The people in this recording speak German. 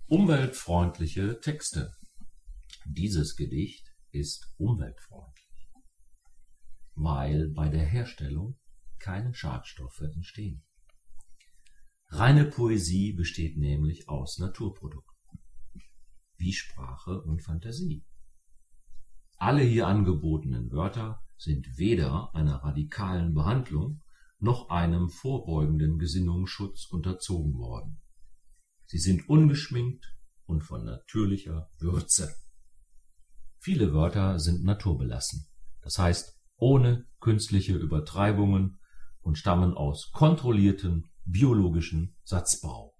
Umweltfreundliche Texte. Dieses Gedicht ist umweltfreundlich, weil bei der Herstellung keine Schadstoffe entstehen. Reine Poesie besteht nämlich aus Naturprodukten, wie Sprache und Fantasie. Alle hier angebotenen Wörter sind weder einer radikalen Behandlung noch einem vorbeugenden Gesinnungsschutz unterzogen worden. Sie sind ungeschminkt und von natürlicher Würze. Viele Wörter sind naturbelassen, das heißt ohne künstliche Übertreibungen und stammen aus kontrolliertem biologischen Satzbau.